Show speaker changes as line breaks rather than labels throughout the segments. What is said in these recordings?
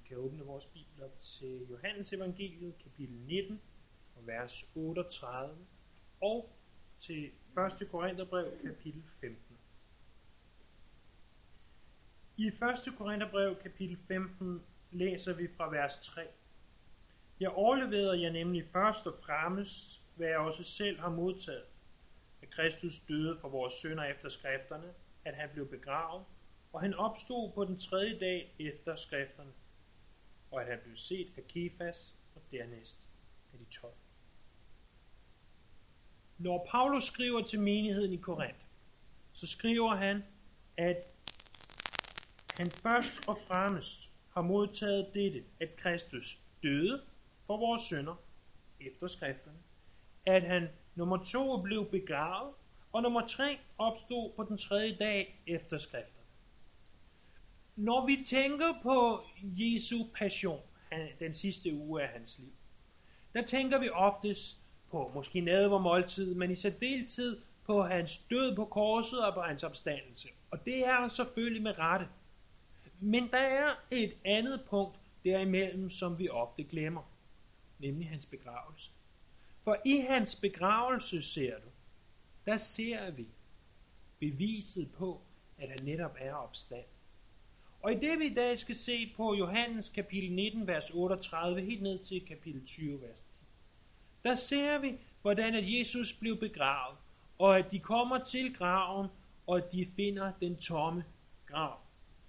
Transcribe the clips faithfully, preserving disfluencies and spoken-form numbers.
kan åbne vores bibler til Johannes evangeliet, kapitel nitten, vers otteogtredive, og til første Korintherbrev, kapitel femten. I første Korintherbrev, kapitel femten, læser vi fra vers tre. Jeg overleverede jer nemlig først og fremmest, hvad jeg også selv har modtaget, at Kristus døde for vores synder efter skrifterne, at han blev begravet, og han opstod på den tredje dag efter skrifterne, og at han blev set af Kefas og dernæst af de tolv. Når Paulus skriver til menigheden i Korinth, så skriver han, at han først og fremmest har modtaget dette, at Kristus døde for vores synder efter skrifterne, at han nummer to blev begravet, og nummer tre opstod på den tredje dag efter skrifterne. Når vi tænker på Jesu passion, den sidste uge af hans liv, der tænker vi oftest på måske nadvermåltid, men i særdeleshed på hans død på korset og på hans opstandelse. Og det er selvfølgelig med rette. Men der er et andet punkt derimellem, som vi ofte glemmer, nemlig hans begravelse. For i hans begravelse, ser du, der ser vi beviset på, at han netop er opstanden. Og i det vi i dag skal se på Johannes kapitel nitten, vers otteogtredive, helt ned til kapitel tyve, vers ti, der ser vi, hvordan at Jesus blev begravet, og at de kommer til graven, og at de finder den tomme grav.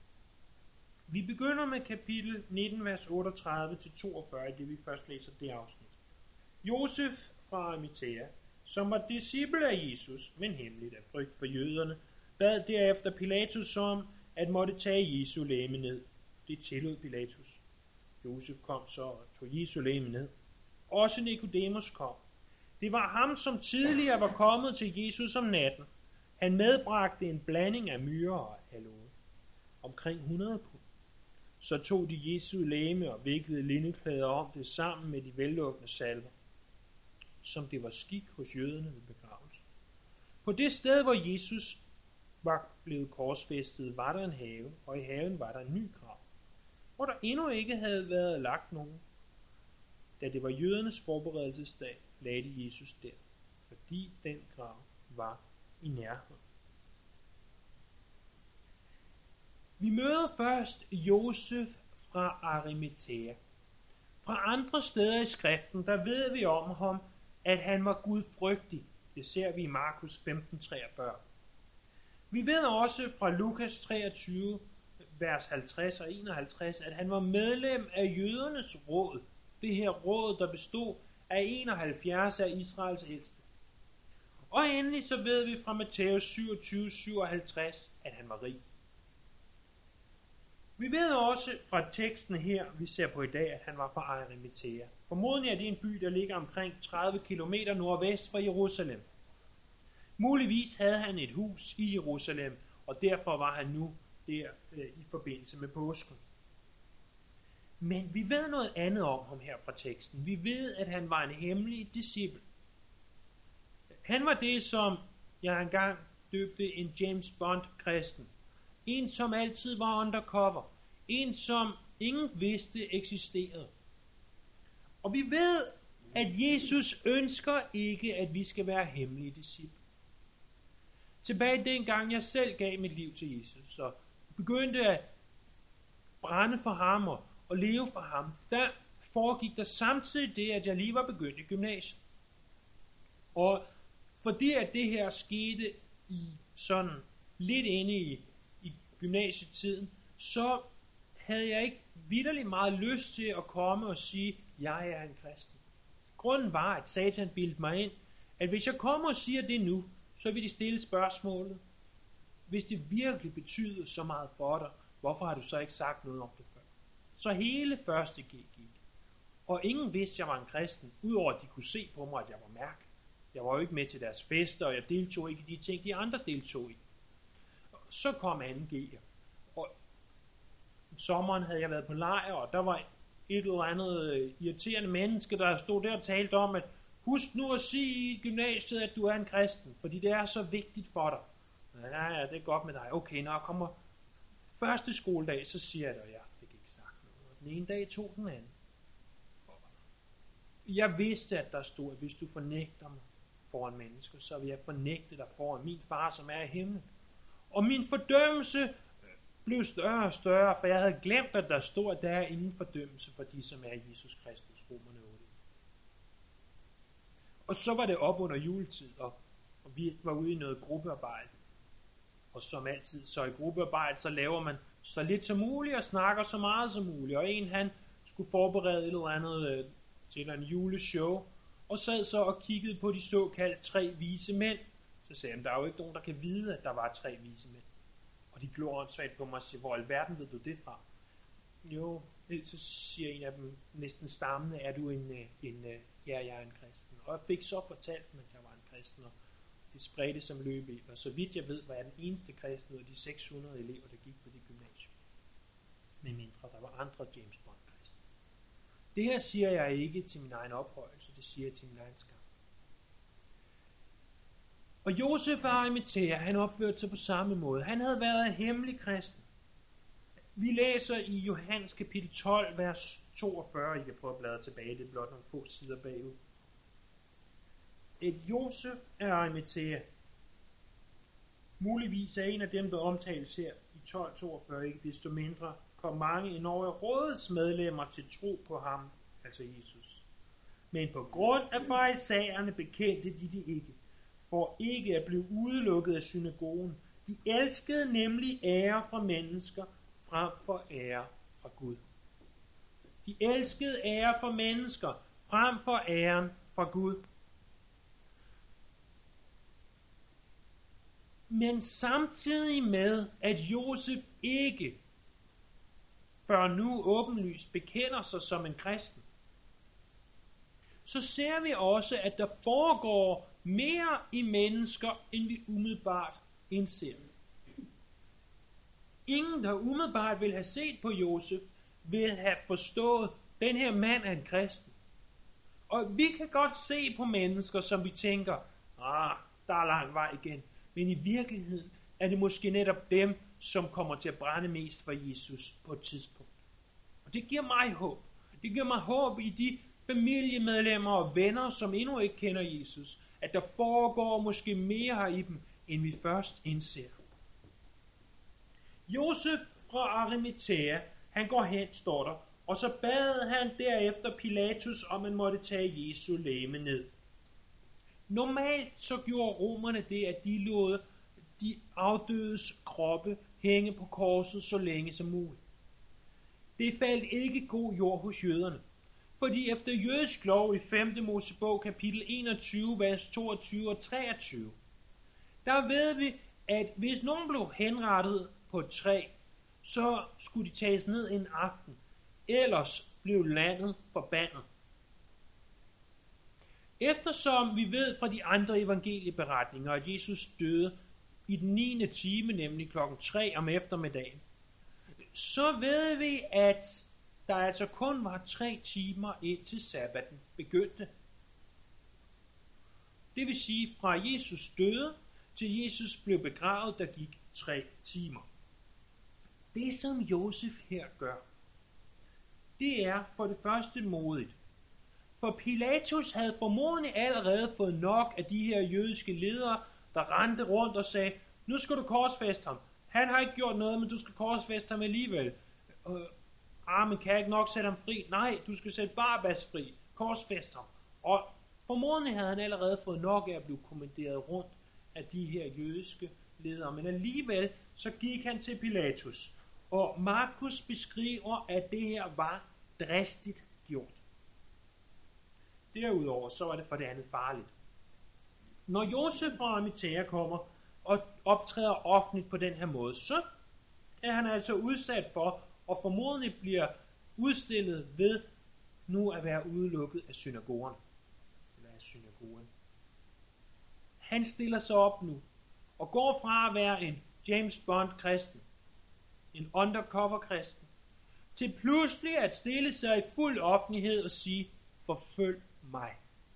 Vi begynder med kapitel nitten, vers otteogtredive til toogfyrre, det vi først læser det afsnit. Josef fra Arimathæa, som var disciple af Jesus, men hemmeligt af frygt for jøderne, bad derefter Pilatus om, at måtte tage Jesu legeme ned. Det tillod Pilatus. Josef kom så og tog Jesu legeme ned. Også Nikodemus kom. Det var ham, som tidligere var kommet til Jesus om natten. Han medbragte en blanding af myrer og aloe. Omkring hundrede pund. Så tog de Jesu legeme og viklede linneklæder om det sammen med de vellukkende salver, som det var skik hos jøderne ved begravelsen. På det sted, hvor Jesus var blevet korsfæstet, var der en have, og i haven var der en ny grav, hvor der endnu ikke havde været lagt nogen. Da det var jødernes forberedelsesdag, lagde de Jesus der, fordi den grav var i nærheden. Vi møder først Josef fra Arimathæa. Fra andre steder i skriften, der ved vi om ham, at han var gudfrygtig. Det ser vi i Markus femten treogfyrre. Vi ved også fra Lukas treogtyve, vers halvtreds og enoghalvtreds, at han var medlem af jødernes råd. Det her råd, der bestod af enoghalvfjerds af Israels ældste. Og endelig så ved vi fra Matthæus syvogtyve syvoghalvtreds, at han var rig. Vi ved også fra teksten her, vi ser på i dag, at han var fra Arimathæa. Formodentlig er det en by, der ligger omkring tredive kilometer nordvest fra Jerusalem. Muligvis havde han et hus i Jerusalem, og derfor var han nu der øh, i forbindelse med påsken. Men vi ved noget andet om ham her fra teksten. Vi ved, at han var en hemmelig disciple. Han var det, som jeg engang døbte en James Bond-kristen. En, som altid var undercover. En, som ingen vidste eksisterede. Og vi ved, at Jesus ønsker ikke, at vi skal være hemmelige disciple. Tilbage dengang jeg selv gav mit liv til Jesus, og begyndte at brænde for ham og, og leve for ham, der foregik der samtidig det, at jeg lige var begyndt i gymnasiet. Og fordi at det her skete i sådan lidt inde i, i gymnasietiden, så havde jeg ikke vitterligt meget lyst til at komme og sige, jeg er en kristen. Grunden var, at Satan bildte mig ind, at hvis jeg kommer og siger det nu, så vil de stille spørgsmålet, hvis det virkelig betyder så meget for dig, hvorfor har du så ikke sagt noget om det før? Så hele første G gik. Og ingen vidste, at jeg var en kristen, udover at de kunne se på mig, at jeg var mærkelig. Jeg var jo ikke med til deres fester, og jeg deltog ikke i de ting, de andre deltog i. Så kom anden G'er. Og om sommeren havde jeg været på lejr, og der var et eller andet irriterende menneske, der stod der og talte om, at husk nu at sige i gymnasiet, at du er en kristen, fordi det er så vigtigt for dig. Ja, ja, det er godt med dig. Okay, når jeg kommer første skoledag, så siger jeg det, og jeg fik ikke sagt noget. Den ene dag tog den anden. Jeg vidste, at der stod, at hvis du fornægter mig foran mennesker, så vil jeg fornægte dig foran min far, som er i himlen. Og min fordømmelse blev større og større, for jeg havde glemt, at der stod, at der er ingen fordømmelse for de, som er i Jesus Kristus, Romerne otte. Og så var det op under juletid, og, og vi var ude i noget gruppearbejde. Og som altid, så i gruppearbejde, så laver man så lidt som muligt og snakker så meget som muligt. Og en, han skulle forberede et eller andet øh, til en juleshow, og sad så og kiggede på de såkaldte tre vise mænd. Så sagde han, der er jo ikke nogen, der kan vide, at der var tre vise mænd. Og de glor åndssvagt på mig og siger, hvor alverden ved du det fra? Jo, så siger en af dem næsten stammende, er du en, en ja, jeg er en kristen. Og jeg fik så fortalt dem, at jeg var en kristen, og det spredte som løb i. Og så vidt jeg ved, var jeg den eneste kristen ud af de seks hundrede elever, der gik på det gymnasium. Med mindre der var andre James Bond kristne. Det her siger jeg ikke til min egen ophøjelse, det siger jeg til min egen skam. Og Josef af Arimathæa, han opførte sig på samme måde. Han havde været en hemmelig kristen. Vi læser i Johannes kapitel tolv, vers toogfyrre. I kan prøve at bladre tilbage, det er blot nogle få sider bagud. Et Josef af Arimathæa, muligvis er en af dem, der omtales her i tolv toogfyrre, ikke desto mindre, kom mange endnu rådets medlemmer til tro på ham, altså Jesus. Men på grund af farisæerne bekendte de det ikke, for ikke at blive udelukket af synagogen. De elskede nemlig ære fra mennesker frem for ære fra Gud. De elskede ære fra mennesker frem for æren fra Gud. Men samtidig med, at Josef ikke før nu åbenlyst bekender sig som en kristen, så ser vi også, at der foregår mere i mennesker, end vi umiddelbart indser. Ingen, der umiddelbart vil have set på Josef, vil have forstået, at den her mand er en kristen. Og vi kan godt se på mennesker, som vi tænker, ah, der er lang vej igen. Men i virkeligheden er det måske netop dem, som kommer til at brænde mest for Jesus på et tidspunkt. Og det giver mig håb. Det giver mig håb i de familiemedlemmer og venner, som endnu ikke kender Jesus, at der foregår måske mere her i dem, end vi først indser. Josef fra Arimathæa, han går hen, står der, og så bad han derefter Pilatus, om man måtte tage Jesu legeme ned. Normalt så gjorde romerne det, at de lod de afdødes kroppe hænge på korset så længe som muligt. Det faldt ikke god jord hos jøderne, fordi efter jødisk lov i femte Mosebog kapitel enogtyve, vers toogtyve og treogtyve, der ved vi, at hvis nogen blev henrettet på et træ, så skulle de tages ned en aften, ellers blev landet forbandet. Eftersom vi ved fra de andre evangelieberetninger, at Jesus døde i den niende time, nemlig klokken tre om eftermiddagen, så ved vi, at der altså kun var tre timer indtil sabbaten begyndte. Det vil sige, fra Jesus døde til Jesus blev begravet, der gik tre timer. Det som Josef her gør, det er for det første modigt. For Pilatus havde formodentlig allerede fået nok af de her jødiske ledere, der rendte rundt og sagde, nu skal du korsfæste ham. Han har ikke gjort noget, men du skal korsfæste ham alligevel. Øh, ah, men kan jeg ikke nok sætte ham fri? Nej, du skal sætte Barabbas fri. Korsfæste ham. Og formodentlig havde han allerede fået nok af at blive kommanderet rundt af de her jødiske ledere. Men alligevel så gik han til Pilatus. Og Markus beskriver, at det her var dristigt gjort. Derudover så var det for det andet farligt. Når Josef fra Arimathæa kommer og optræder offentligt på den her måde, så er han altså udsat for, og formodentlig bliver udstillet ved nu at være udelukket af synagogen. Eller af synagogen. Han stiller sig op nu, og går fra at være en James Bond kristen, en undercover kristen, til pludselig at stille sig i fuld offentlighed og sige, forfølg mig.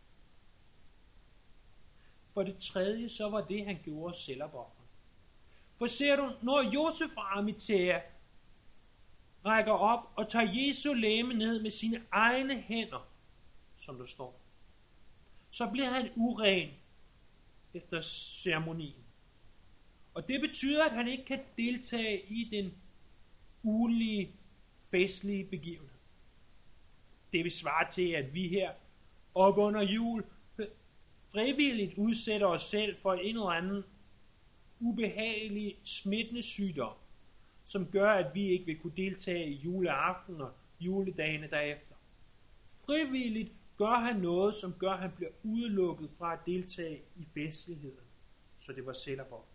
For det tredje, så var det, han gjorde selvopoffrende. For ser du, når Josef fra Arimathæa rækker op og tager Jesu legeme ned med sine egne hænder, som der står, så bliver han uren efter ceremonien. Og det betyder, at han ikke kan deltage i den ugenlige, festlige begivenhed. Det vil svare til, at vi her op under jul frivilligt udsætter os selv for en eller anden ubehagelig smittende sygdom, som gør, at vi ikke vil kunne deltage i juleaften og juledagene derefter. Frivilligt gør han noget, som gør, at han bliver udelukket fra at deltage i festligheden, så det var selvopoffrende.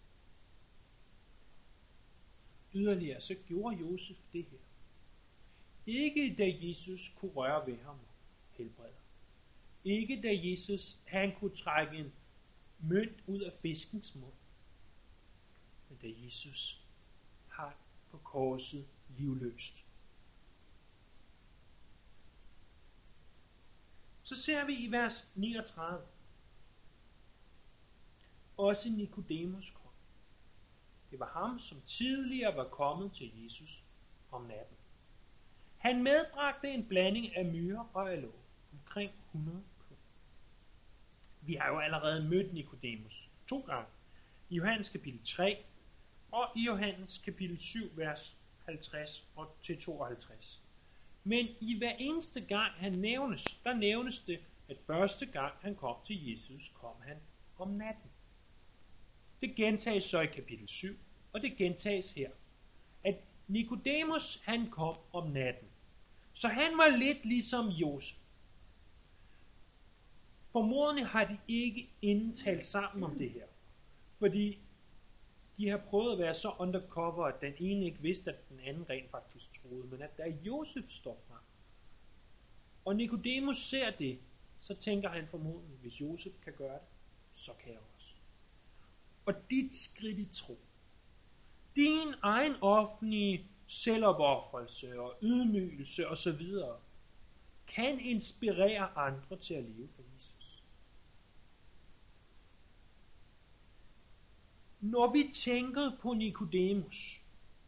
Yderligere så gjorde Josef det her. Ikke da Jesus kunne røre ved ham og helbrede. Ikke da Jesus han kunne trække en mønt ud af fiskens mund. Men da Jesus hang på korset livløst. Så ser vi i vers niogtredive. Også Nikodemus kom. Det var ham, som tidligere var kommet til Jesus om natten. Han medbragte en blanding af myre og aloe, omkring hundrede pund. Vi har jo allerede mødt Nikodemus to gange, i Johannes kapitel tre og i Johannes kapitel syv, vers halvtreds til tooghalvtreds. Men i hver eneste gang han nævnes, der nævnes det, at første gang han kom til Jesus, kom han om natten. Det gentages så i kapitel syv, og det gentages her, at Nikodemus han kom om natten. Så han var lidt ligesom Josef. Formodentlig har de ikke inden talt sammen om det her, fordi de har prøvet at være så undercover, at den ene ikke vidste, at den anden rent faktisk troede, men at der Josef står frem. Og Nikodemus ser det, så tænker han formodentlig, hvis Josef kan gøre det, så kan jeg også. Og dit skridt i tro, din egen offentlige selvopoffrelse og ydmygelse osv., kan inspirere andre til at leve for Jesus. Når vi tænker på Nikodemus,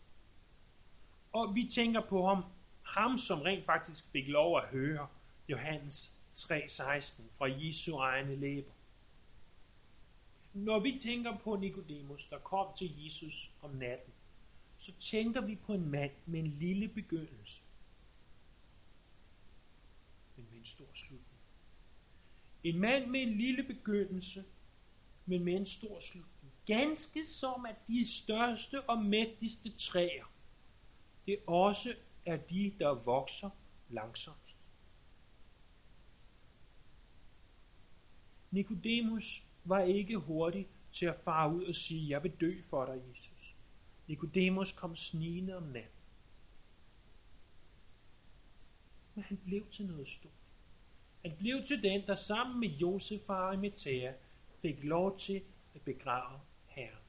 og vi tænker på ham, ham som rent faktisk fik lov at høre Johannes tre seksten fra Jesu egne læber. Når vi tænker på Nikodemus, der kom til Jesus om natten, så tænker vi på en mand med en lille begyndelse, men med en stor slutning. En mand med en lille begyndelse, men med en stor slutning. Ganske som at de største og mægtigste træer, det også er de, der vokser langsomst. Nikodemus var ikke hurtig til at fare ud og sige, jeg vil dø for dig, Jesus. Nikodemus kom snigende om natten. Men han blev til noget stort. Han blev til den, der sammen med Josef og Arimathæa fik lov til at begrave Herren.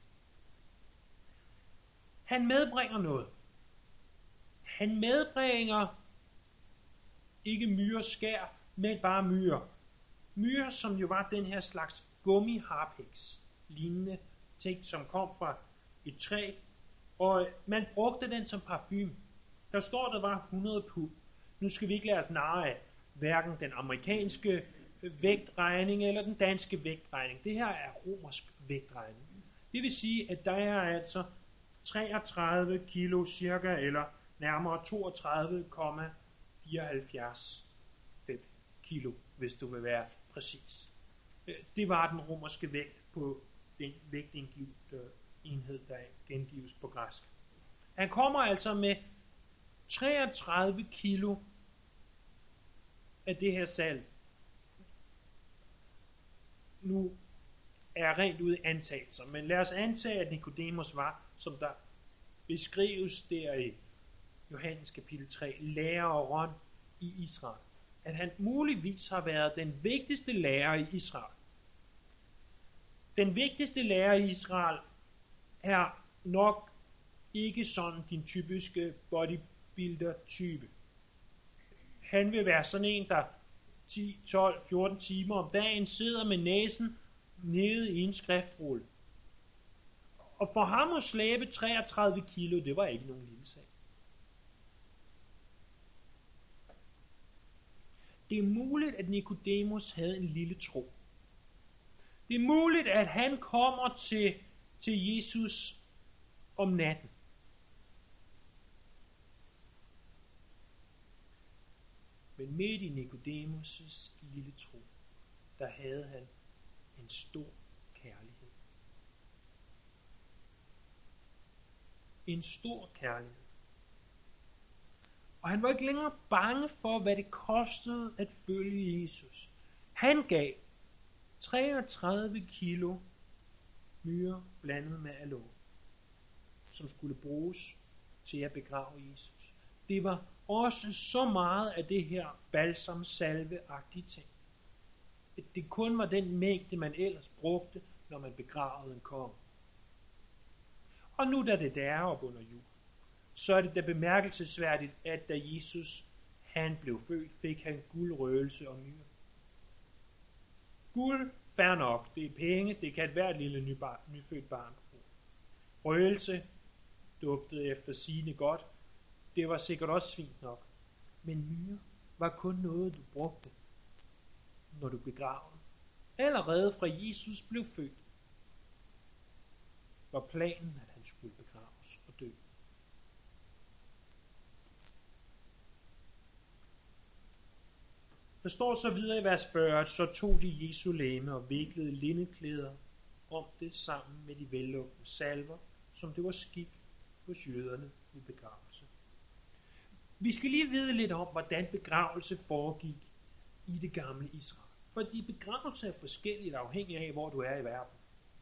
Han medbringer noget. Han medbringer ikke myre skær, men bare myre. Myre, som jo var den her slags gummiharpiks, lignende ting, som kom fra et træ, og man brugte den som parfume. Der står, der var hundrede pund. Nu skal vi ikke lade os narre af hverken den amerikanske vægtregning eller den danske vægtregning. Det her er romersk vægtregning. Det vil sige, at der er altså treogtredive kilo cirka, eller nærmere toogtredive komma fireoghalvfjerds kilo, hvis du vil være præcis. Det var den romerske vægt på den vægtindgivende enhed, der gengives på græsk. Han kommer altså med treogtredive kilo af det her salg. Nu er rent ude antagelser, men lad os antage, at Nikodemus var, som der beskrives der i Johannes kapitel tre, læreren i Israel. At han muligvis har været den vigtigste lærer i Israel. Den vigtigste lærer i Israel er nok ikke sådan din typiske bodybuilder-type. Han vil være sådan en, der ti, tolv, fjorten timer om dagen sidder med næsen nede i en skriftrulle. Og for ham at slæbe treogtredive kilo, det var ikke nogen lille sag. det er muligt, at Nikodemus havde en lille tro. Det er muligt, at han kommer til, til Jesus om natten. Men midt i Nikodemus' lille tro, der havde han en stor kærlighed. En stor kærlighed. Og han var ikke længere bange for, hvad det kostede at følge Jesus. Han gav treogtredive kilo myrer blandet med aloe, som skulle bruges til at begrave Jesus. Det var også så meget af det her balsamsalve-agtige ting. At det kun var den mængde, man ellers brugte, når man begravede en konge. Og nu da det er op under jul, så er det da bemærkelsesværdigt, at da Jesus han blev født, fik han guld, røgelse og myre. Guld, fair nok, det er penge, det kan et hvert lille nybarn, nyfødt barn bruge. Røgelse duftede efter sigende godt, det var sikkert også fint nok. Men myre var kun noget, du brugte, når du begravede. Allerede fra Jesus blev født, var planen, at han skulle begraves og dø. Der står så videre i vers fyrre, at så tog de Jesu legeme og viklede linneklæder om det sammen med de vellugtende salver, som det var skik hos jøderne ved begravelse. Vi skal lige vide lidt om, hvordan begravelse foregik i det gamle Israel. Fordi begravelse er forskelligt afhængig af, hvor du er i verden.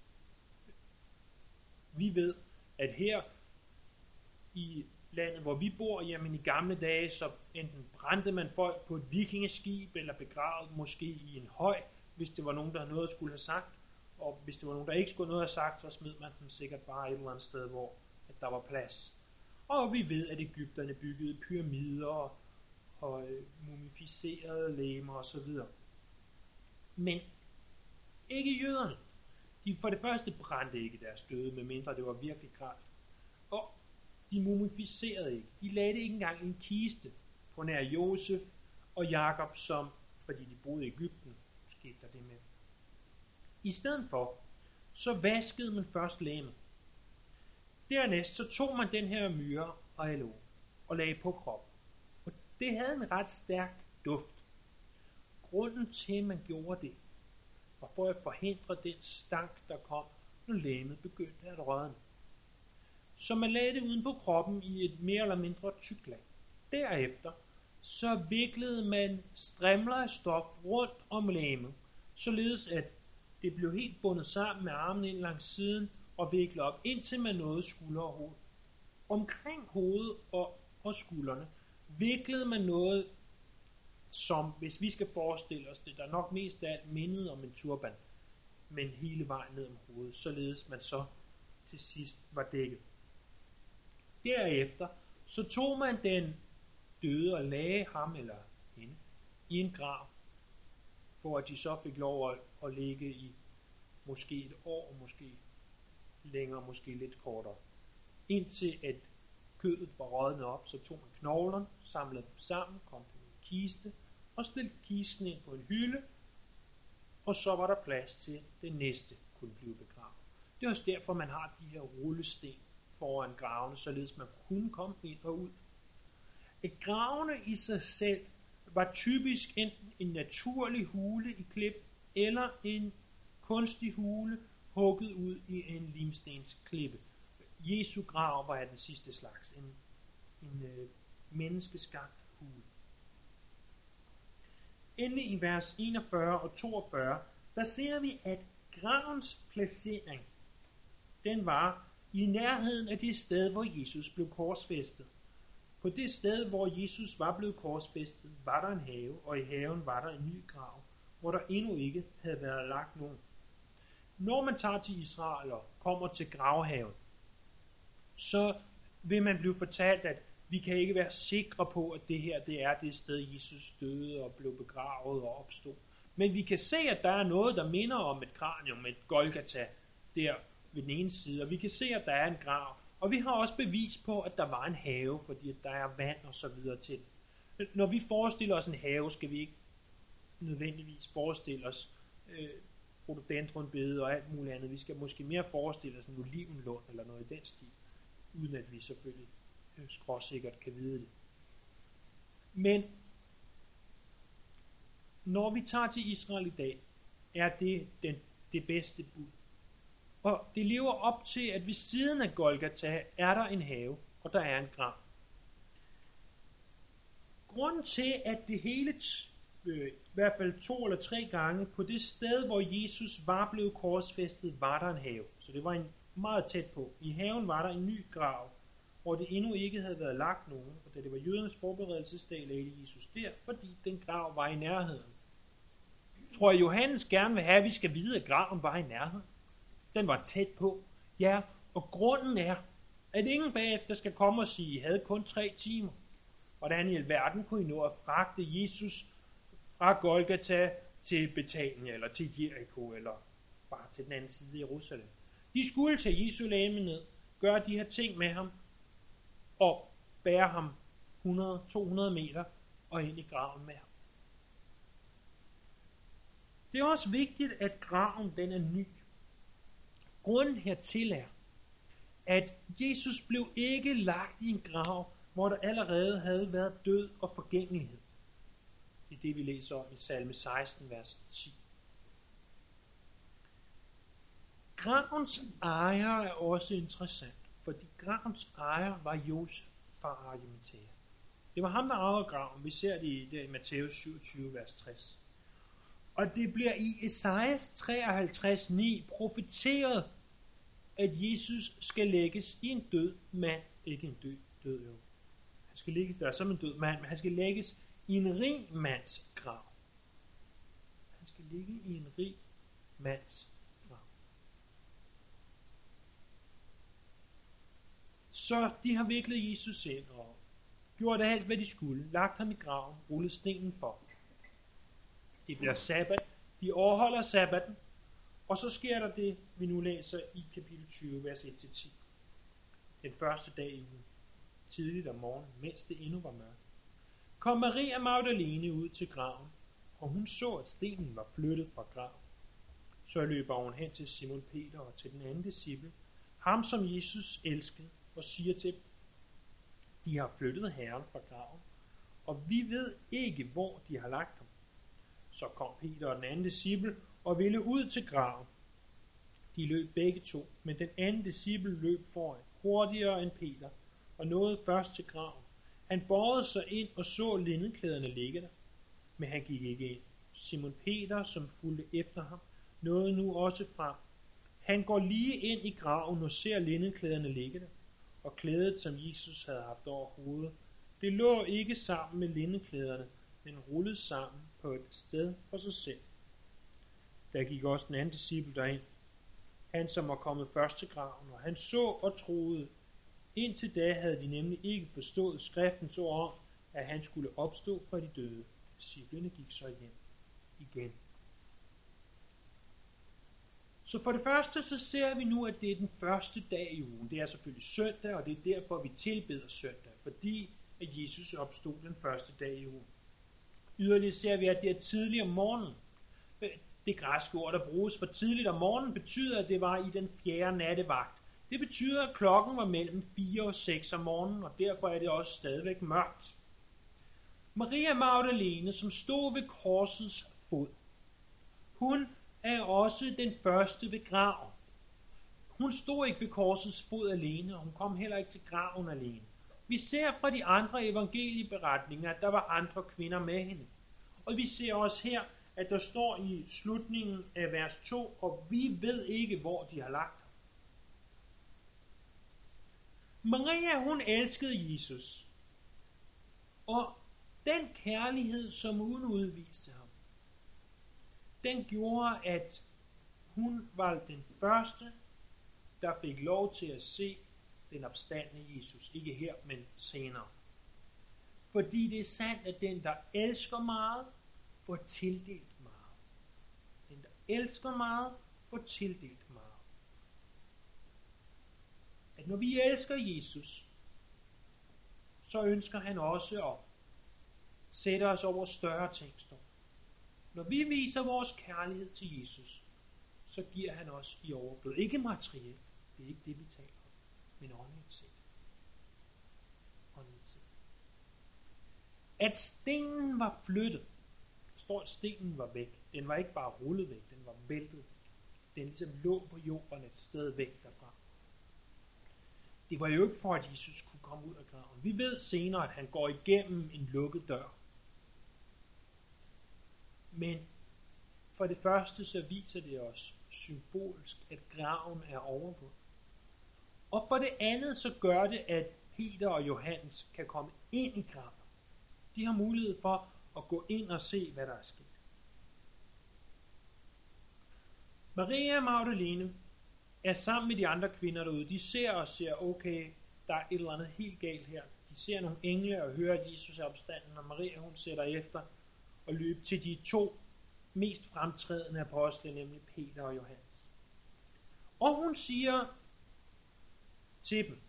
Vi ved, at her i landet, hvor vi bor, jamen i gamle dage, så enten brændte man folk på et vikingeskib, eller begravede måske i en høj, hvis det var nogen, der havde noget at skulle have sagt. Og hvis det var nogen, der ikke skulle noget have sagt, så smed man dem sikkert bare et eller andet sted, hvor at der var plads. Og vi ved, at Egypterne byggede pyramider og, og mumificerede legemer osv. Men ikke jøderne. De for det første brændte ikke deres døde, medmindre det var virkelig grelt. Og de mumificerede ikke. De lagde ikke engang en kiste på nær Josef og Jakob, som, fordi de boede i Egypten, skete der det med. I stedet for, så vaskede man først legemet. Dernæst så tog man den her myre og aloe og lagde på kroppen. Og det havde en ret stærk duft. Grunden til, at man gjorde det, var for at forhindre den stank, der kom, når legemet begyndte at rådne. Så man lagde det uden på kroppen i et mere eller mindre tykt lag. Derefter så viklede man strimler af stof rundt om legemet, således at det blev helt bundet sammen med armen ind langs siden og viklet op, indtil man nåede skulder og hoved. Omkring hovedet og, og skuldrene viklede man noget, som, hvis vi skal forestille os det, der nok mest af alt mindede om en turban, men hele vejen ned om hovedet, således man så til sidst var dækket. Derefter så tog man den døde og lagde ham eller hende i en grav, hvor de så fik lov at, at ligge i måske et år, måske længere, måske lidt kortere. Indtil at kødet var rådnet op, så tog man knoglerne, samlede dem sammen, kom til en kiste og stillede kisten ind på en hylde, og så var der plads til, at det næste kunne blive begravet. Det er også derfor, man har de her rullesten foran gravene, således man kunne komme ind og ud. Et gravene i sig selv var typisk enten en naturlig hule i klip, eller en kunstig hule hugget ud i en limstens klippe. Jesu grav var af den sidste slags, en, en øh, menneskeskabt hule. Endelig i vers enogfyrre og toogfyrre, der ser vi, at gravens placering, den var i nærheden af det sted, hvor Jesus blev korsfæstet. På det sted, hvor Jesus var blevet korsfæstet, var der en have, og i haven var der en ny grav, hvor der endnu ikke havde været lagt nogen. Når man tager til Israel og kommer til gravhaven, så vil man blive fortalt, at vi kan ikke være sikre på, at det her det er det sted, Jesus døde og blev begravet og opstod. Men vi kan se, at der er noget, der minder om et kranium, et Golgata, der ved den ene side, og vi kan se, at der er en grav. Og vi har også bevis på, at der var en have, fordi der er vand og så videre til. Når vi forestiller os en have, skal vi ikke nødvendigvis forestille os øh, rhododendronbede og alt muligt andet. Vi skal måske mere forestille os en olivenlund eller noget i den stil, uden at vi selvfølgelig øh, skråsikkert kan vide det. Men når vi tager til Israel i dag, er det den, det bedste bud. Og det lever op til, at ved siden af Golgata er der en have, og der er en grav. Grunden til, at det hele, øh, i hvert fald to eller tre gange, på det sted, hvor Jesus var blevet korsfæstet, var der en have. Så det var en meget tæt på. I haven var der en ny grav, hvor det endnu ikke havde været lagt nogen, og da det var jødernes forberedelsesdag, lagde Jesus der, fordi den grav var i nærheden. Tror jeg, Johannes gerne vil have, at vi skal vide, at graven var i nærheden? Den var tæt på. Ja, og grunden er, at ingen bagefter skal komme og sige, at I havde kun tre timer. Hvordan i alverden kunne I nå at fragte Jesus fra Golgata til Betania, eller til Jericho, eller bare til den anden side af Jerusalem. De skulle tage Jesu legeme ned, gøre de her ting med ham, og bære ham hundrede til to hundrede meter og ind i graven med ham. Det er også vigtigt, at graven den er ny. Grunden hertil er, at Jesus blev ikke lagt i en grav, hvor der allerede havde været død og forgængelighed. Det er det, vi læser om i salme seksten, vers ti. Gravens ejer er også interessant, fordi gravens ejer var Josef fra Arimathæa. Det var ham, der ejede graven. Vi ser det i, i Matthæus syvogtyve, vers tres. Og det bliver i Esajas treoghalvtreds ni profeteret, at Jesus skal lægges i en død mand. Ikke en død, død jo. Han skal lægges der som en død mand, men han skal lægges i en rig mands grav. Han skal ligge i en rig mands grav. Så de har viklet Jesus ind og gjort alt, hvad de skulle. Lagt ham i graven, rullet stenen for. Det bliver sabbat. De overholder sabbaten. Og så sker der det, vi nu læser i kapitel tyve, vers et til ti. Den første dag i ugen, tidligt om morgenen, mens det endnu var mørkt, kom Maria Magdalene ud til graven, og hun så, at stenen var flyttet fra graven. Så løber hun hen til Simon Peter og til den anden disciple, ham som Jesus elskede, og siger til dem, de har flyttet Herren fra graven, og vi ved ikke, hvor de har lagt ham. Så kom Peter og den anden disciple og ville ud til graven. De løb begge to, men den anden disciple løb foran, hurtigere end Peter, og nåede først til graven. Han bøjede sig ind og så linnedklæderne ligge der, men han gik ikke ind. Simon Peter, som fulgte efter ham, nåede nu også frem. Han går lige ind i graven og ser linnedklæderne ligge der, og klædet, som Jesus havde haft over hovedet, det lå ikke sammen med linnedklæderne, men rullet sammen på et sted for sig selv. Der gik også den anden disciple derind, han som var kommet først til graven, og han så og troede. Indtil da havde de nemlig ikke forstået skriftens ord om, at han skulle opstå fra de døde. Disciplene gik så hjem igen. Så for det første så ser vi nu, at det er den første dag i ugen. Det er selvfølgelig søndag, og det er derfor, vi tilbeder søndag, fordi at Jesus opstod den første dag i ugen. Yderligere ser vi, at det er tidligt om morgenen. Det græske ord, der bruges for tidligt om morgenen, betyder, at det var i den fjerde nattevagt. Det betyder, at klokken var mellem fire og seks om morgenen, og derfor er det også stadigvæk mørkt. Maria Magdalene, som stod ved korsets fod, hun er også den første ved graven. Hun stod ikke ved korsets fod alene, og hun kom heller ikke til graven alene. Vi ser fra de andre evangelieberetninger, at der var andre kvinder med hende. Og vi ser også her, at der står i slutningen af vers to, og vi ved ikke, hvor de har lagt ham. Maria, hun elskede Jesus. Og den kærlighed, som hun udviste ham, den gjorde, at hun var den første, der fik lov til at se den opstandne Jesus. Ikke her, men senere. Fordi det er sandt, at den, der elsker meget, får tildelt meget. Den, der elsker meget, får tildelt meget. At når vi elsker Jesus, så ønsker han også at sætte os over større ting. Når vi viser vores kærlighed til Jesus, så giver han os i overflod. Ikke materielt, det er ikke det, vi taler om, men åndeligt set. Åndeligt set. At stenen var flyttet. Der står, at stenen var væk. Den var ikke bare rullet væk, den var væltet væk. Den ligesom lå på jorden et sted væk derfra. Det var jo ikke for, at Jesus kunne komme ud af graven. Vi ved senere, at han går igennem en lukket dør. Men for det første, så viser det os symbolsk, at graven er overvundet. Og for det andet, så gør det, at Peter og Johannes kan komme ind i graven. De har mulighed for at gå ind og se, hvad der er sket. Maria Magdalene er sammen med de andre kvinder derude. De ser og siger, okay, der er et eller andet helt galt her. De ser nogle engle og hører, at Jesus er opstanden, og Maria hun sætter efter og løber til de to mest fremtrædende apostle, nemlig Peter og Johannes. Og hun siger til dem,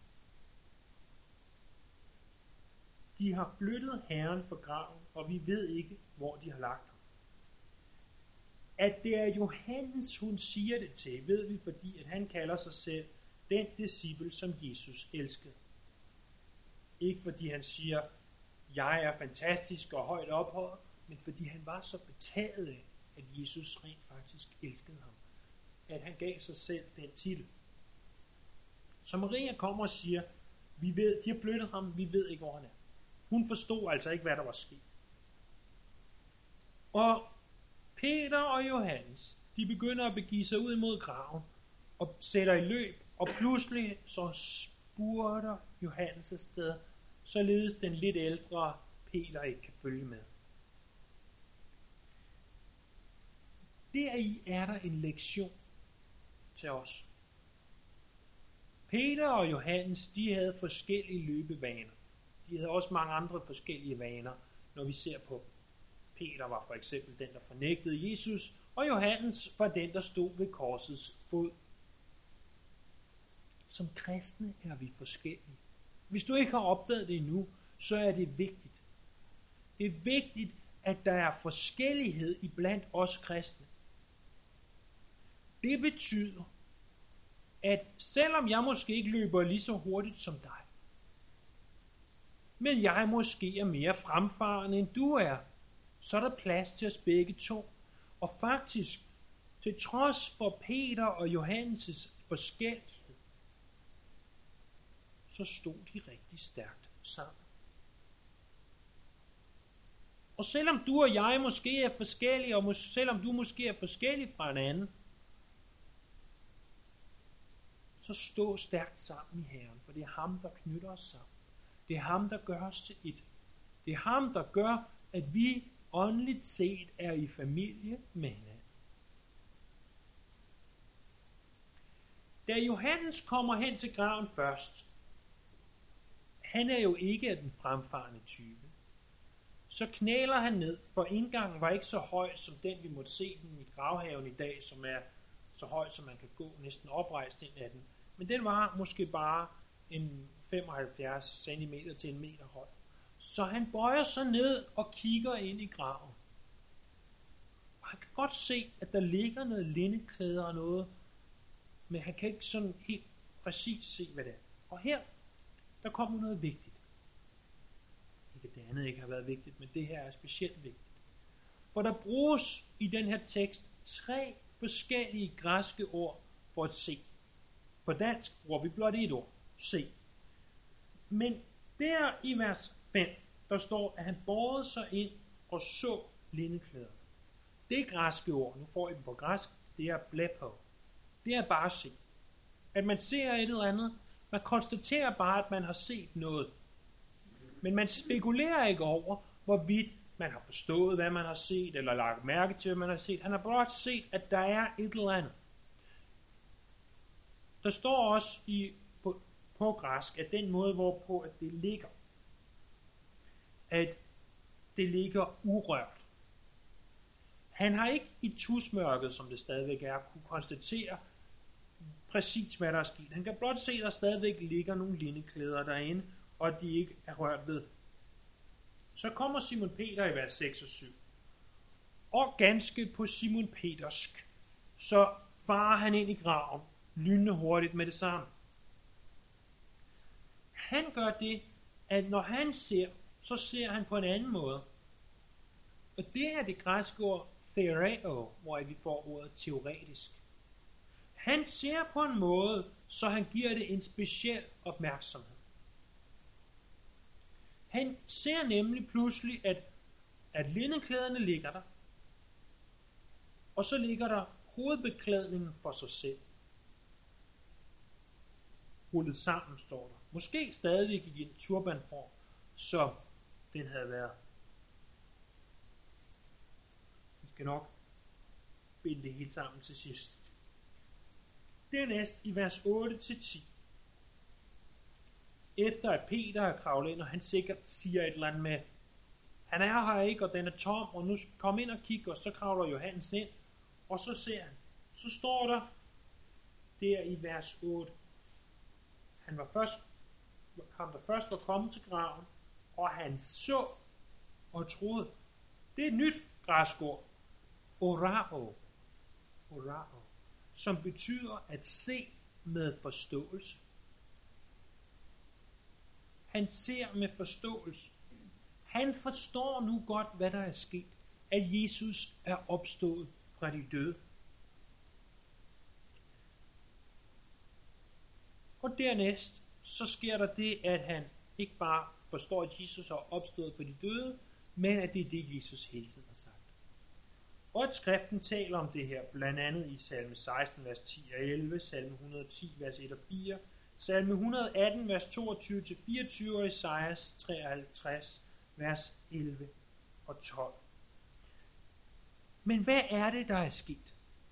de har flyttet Herren fra graven, og vi ved ikke, hvor de har lagt ham. At det er Johannes, hun siger det til, ved vi, fordi at han kalder sig selv den disciple, som Jesus elskede. Ikke fordi han siger, jeg er fantastisk og højt ophøjet, men fordi han var så betaget af, at Jesus rent faktisk elskede ham. At han gav sig selv den titel. Så Maria kommer og siger, vi ved, de har flyttet ham, vi ved ikke, hvor han er. Hun forstod altså ikke, hvad der var sket. Og Peter og Johannes, de begynder at begive sig ud imod graven og sætter i løb, og pludselig så spurter Johannes afsted, således den lidt ældre Peter ikke kan følge med. Deri er der en lektion til os. Peter og Johannes, de havde forskellige løbevaner. De havde også mange andre forskellige vaner, når vi ser på dem. Peter var for eksempel den, der fornægtede Jesus, og Johannes var den, der stod ved korsets fod. Som kristne er vi forskellige. Hvis du ikke har opdaget det endnu, så er det vigtigt. Det er vigtigt, at der er forskellighed iblandt os kristne. Det betyder, at selvom jeg måske ikke løber lige så hurtigt som dig, men jeg måske er mere fremfarende end du er, så er der plads til os begge to. Og faktisk, til trods for Peter og Johannes' forskellighed, så stod de rigtig stærkt sammen. Og selvom du og jeg måske er forskellige, og mås- selvom du måske er forskellig fra en anden, så stå stærkt sammen i Herren, for det er ham, der knytter os sammen. Det er ham, der gør os til et. Det er ham, der gør, at vi åndeligt set er i familie med hinanden. Da Johannes kommer hen til graven først, han er jo ikke af den fremfarende type, så knæler han ned, for indgangen var ikke så høj som den, vi måtte se den i gravhaven i dag, som er så høj, som man kan gå næsten oprejst ind ad den. Men den var måske bare en femoghalvfjerds centimeter til en meter høj. Så han bøjer sig ned og kigger ind i graven. Og han kan godt se, at der ligger noget lindeklæder og noget, men han kan ikke sådan helt præcis se, hvad det er. Og her, der kommer noget vigtigt. Ikke at det andet ikke har været vigtigt, men det her er specielt vigtigt. For der bruges i den her tekst tre forskellige græske ord for at se. På dansk bruger vi blot et ord, se. Men der i vers fem, der står, at han bårede sig ind og så lindeklæder. Det græske ord, nu får I dem på græsk, det er blepo. Det er bare at se. At man ser et eller andet, man konstaterer bare, at man har set noget. Men man spekulerer ikke over, hvorvidt man har forstået, hvad man har set, eller lagt mærke til, hvad man har set. Han har blot set, at der er et eller andet. Der står også i, på, på græsk, at den måde, hvorpå at det ligger, at det ligger urørt. Han har ikke i tusmørket, som det stadigvæk er, kunne konstatere præcis, hvad der er sket. Han kan blot se, at der stadigvæk ligger nogle lindeklæder derinde, og at de ikke er rørt ved. Så kommer Simon Peter i vers seks og syv. og ganske på Simon Petersk, så farer han ind i graven, lynende hurtigt med det samme. Han gør det, at når han ser, så ser han på en anden måde. Og det er det græske ord theoreo, hvor vi får ordet teoretisk. Han ser på en måde, så han giver det en speciel opmærksomhed. Han ser nemlig pludselig, at, at lindeklæderne ligger der, og så ligger der hovedbeklædningen for sig selv. Rullet sammen står der. Måske stadigvæk i en turbanform, så den havde været. Vi skal nok binde det hele sammen til sidst. Dernæst i vers otte til ti. Efter at Peter er kravlet ind, og han sikkert siger et eller andet med, han er her ikke, og den er tom, og nu kom ind og kig, og så kravler Johannes ind, og så ser han. Så står der der i vers otte. Han var først, ham der først var kommet til graven, og han så og troede. Det er et nyt græsk ord. Orao. Orao. Som betyder at se med forståelse. Han ser med forståelse. Han forstår nu godt, hvad der er sket. At Jesus er opstået fra de døde. Og dernæst, så sker der det, at han ikke bare forstår, at Jesus er opstået fra de døde, men at det er det, Jesus hele tiden har sagt. Og at skriften taler om det her, blandt andet i salme seksten, vers ti og elleve, salme et hundrede og ti, vers et og fire, salme et hundrede og atten, vers toogtyve til fireogtyve, og Esajas treoghalvtreds, vers elleve og tolv. Men hvad er det, der er sket?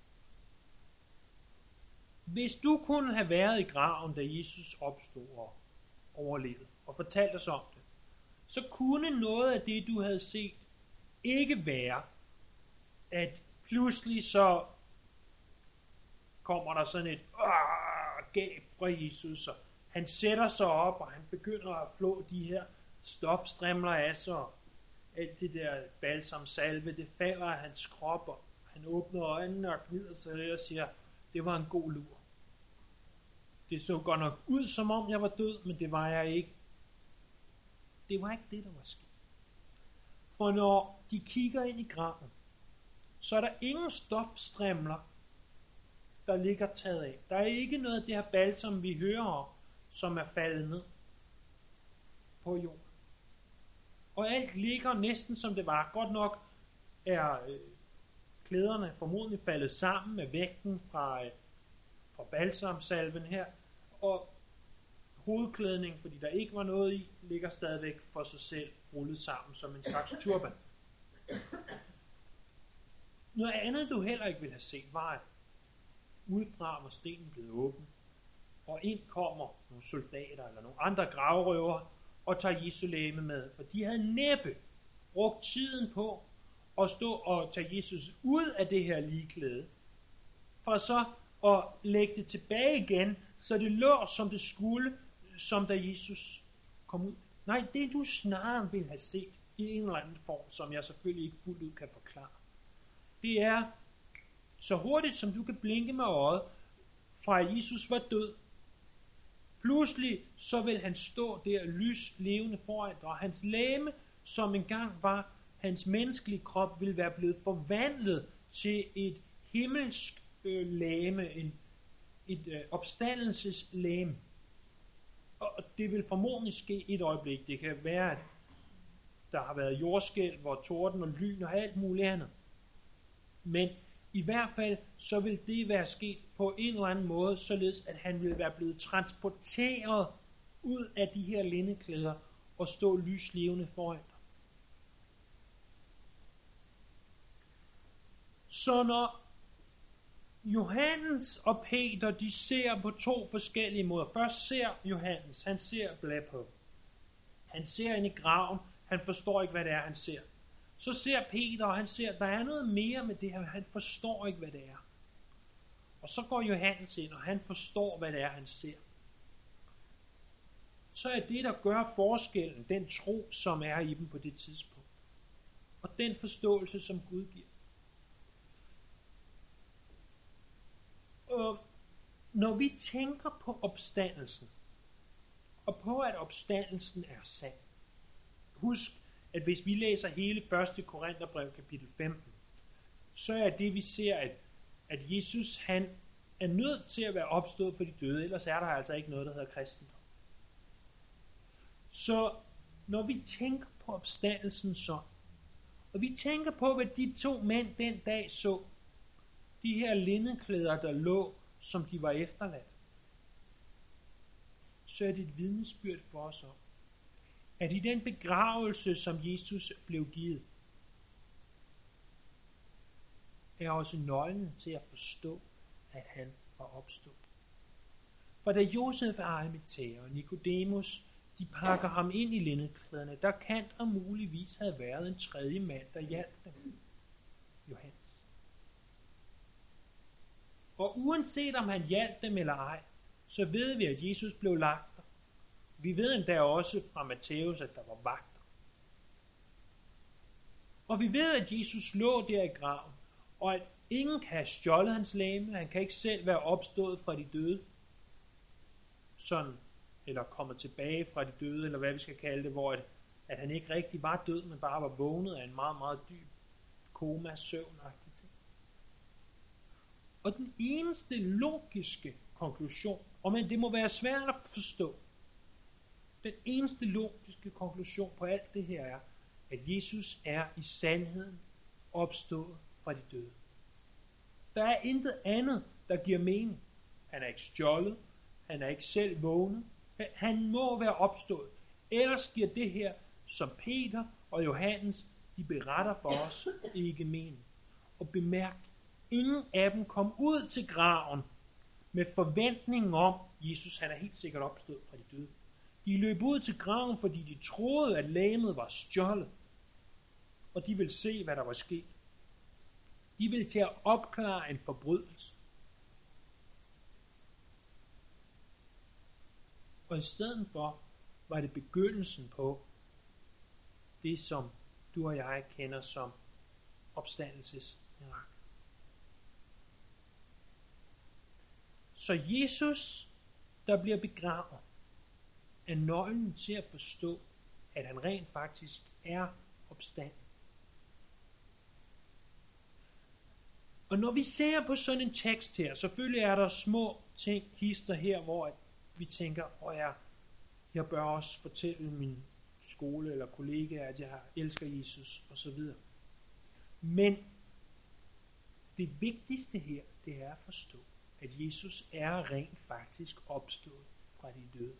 Hvis du kunne have været i graven, da Jesus opstod og overlevede, og fortalte os om det, så kunne noget af det, du havde set, ikke være, at pludselig så kommer der sådan et øh, gab fra Jesus, og han sætter sig op, og han begynder at flå de her stofstrimler af sig, og alt det der balsamsalve, det falder af hans krop, og han åbner øjnene og gnider sig og siger, det var en god lur. Det så godt nok ud, som om jeg var død, men det var jeg ikke. Det var ikke det, der var sket. For når de kigger ind i graven, så er der ingen stofstrimler, der ligger taget af. Der er ikke noget af det her balsam, vi hører om, som er faldet ned på jorden. Og alt ligger næsten som det var. Godt nok er øh, klæderne formodentlig faldet sammen med vægten fra, øh, fra balsamsalven her, og hovedklædning, fordi der ikke var noget i, ligger stadigvæk for sig selv rullet sammen som en slags turban. Noget andet, du heller ikke ville have set, var, at udefra var stenen blevet åben, og ind kommer nogle soldater eller nogle andre gravrøvere og tager Jesu legeme med, for de havde næppe brugt tiden på at stå og tage Jesus ud af det her ligeklæde, for så at lægge det tilbage igen, så det lå som det skulle, som da Jesus kom ud. Nej, det du snarere vil have set i en eller anden form, som jeg selvfølgelig ikke fuldt ud kan forklare, det er så hurtigt som du kan blinke med øjet, fra at Jesus var død. Pludselig så vil han stå der lys levende foran dig, og hans legeme, som engang var hans menneskelige krop, vil være blevet forvandlet til et himmelsk øh, legeme, en, et øh, opstandelseslegeme. Og det vil formodentlig ske et øjeblik. Det kan være, at der har været jordskælv, hvor torden og lyn og alt muligt andet. Men i hvert fald så vil det være sket på en eller anden måde, således at han vil være blevet transporteret ud af de her lindeklæder og stå lyslevende foran dig. Så når Johannes og Peter, de ser på to forskellige måder. Først ser Johannes, han ser Blæpå. Han ser ind i graven, han forstår ikke, hvad det er, han ser. Så ser Peter, og han ser, der er noget mere med det her, han forstår ikke, hvad det er. Og så går Johannes ind, og han forstår, hvad det er, han ser. Så er det, der gør forskellen, den tro, som er i dem på det tidspunkt. Og den forståelse, som Gud giver. Og når vi tænker på opstandelsen, og på at opstandelsen er sand, husk, at hvis vi læser hele første Korintherbrev kapitel femten, så er det, vi ser, at, at Jesus han er nødt til at være opstået for de døde, ellers er der altså ikke noget, der hedder kristendom. Så når vi tænker på opstandelsen så, og vi tænker på, hvad de to mænd den dag så, de her linnedklæder, der lå, som de var efterladt, så er det et vidnesbyrd for os om, at i den begravelse, som Jesus blev givet, er også nøglen til at forstå, at han var opstået. For da Josef af Arimathæa og Nikodemus, de pakker ham ind i linnedklæderne, der kan der muligvis have været en tredje mand, der hjalp dem. Johannes. Og uanset om han hjalp dem eller ej, så ved vi, at Jesus blev lagt der. Vi ved endda også fra Matthæus, at der var vagter. Og vi ved, at Jesus lå der i graven, og at ingen kan have stjålet hans legeme. Han kan ikke selv være opstået fra de døde. Sådan, eller kommet tilbage fra de døde, eller hvad vi skal kalde det, hvor at, at han ikke rigtig var død, men bare var vågnet af en meget, meget dyb koma, søvnagtig ting. Og den eneste logiske konklusion, og men det må være svært at forstå, den eneste logiske konklusion på alt det her er, at Jesus er i sandheden opstået fra de døde. Der er intet andet, der giver mening. Han er ikke stjålet, han er ikke selv vågnet, han må være opstået. Ellers giver det her, som Peter og Johannes, de beretter for os, ikke mening. Og bemærk, ingen af dem kom ud til graven med forventningen om, Jesus han er helt sikkert opstået fra de døde. De løb ud til graven, fordi de troede, at legemet var stjålet. Og de ville se, hvad der var sket. De ville til at opklare en forbrydelse. Og i stedet for var det begyndelsen på det, som du og jeg kender som opstandelsesmirakel. Så Jesus, der bliver begravet, er nøglen til at forstå, at han rent faktisk er opstanden. Og når vi ser på sådan en tekst her, selvfølgelig er der små ting, hister her, hvor vi tænker, åh ja, jeg bør også fortælle min skole eller kollegaer, at jeg elsker Jesus osv. Men det vigtigste her, det er at forstå, at Jesus er rent faktisk opstået fra de døde.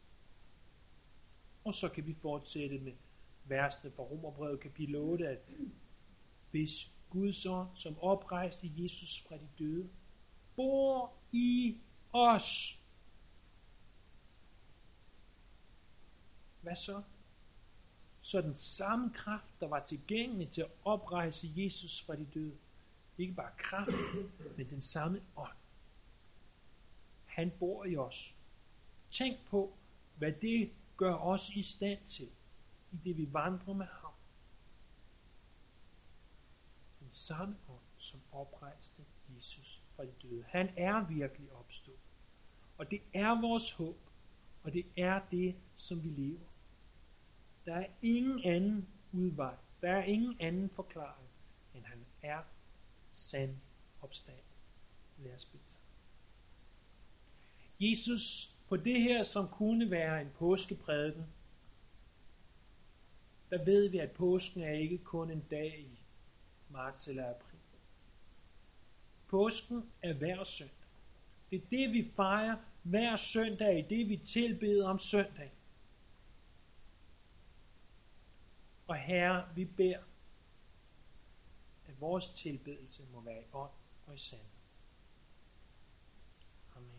Og så kan vi fortsætte med versene fra Romerbrevet kapitel otte, at hvis Guds ånd, som oprejste Jesus fra de døde, bor i os. Hvad så? Så den samme kraft, der var tilgængelig til at oprejse Jesus fra de døde, ikke bare kraft, men den samme ånd. Han bor i os. Tænk på, hvad det gør os i stand til, i det vi vandrer med ham. Den samme ånd, som oprejste Jesus fra de døde. Han er virkelig opstået. Og det er vores håb, og det er det, som vi lever for. Der er ingen anden udvej. Der er ingen anden forklaring, end han er sand opstanden. Lad os bede sammen. Jesus, på det her, som kunne være en påskeprædiken, der ved vi, at påsken er ikke kun en dag i marts eller april. Påsken er hver søndag. Det er det, vi fejrer hver søndag, det vi tilbeder om søndag. Og Herre, vi beder, at vores tilbedelse må være i ånd og i sandhed. Amen.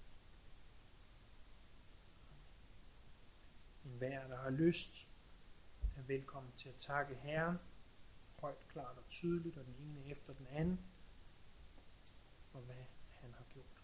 En hver, der har lyst, er velkommen til at takke Herren, højt, klart og tydeligt, og den ene efter den anden, for hvad han har gjort.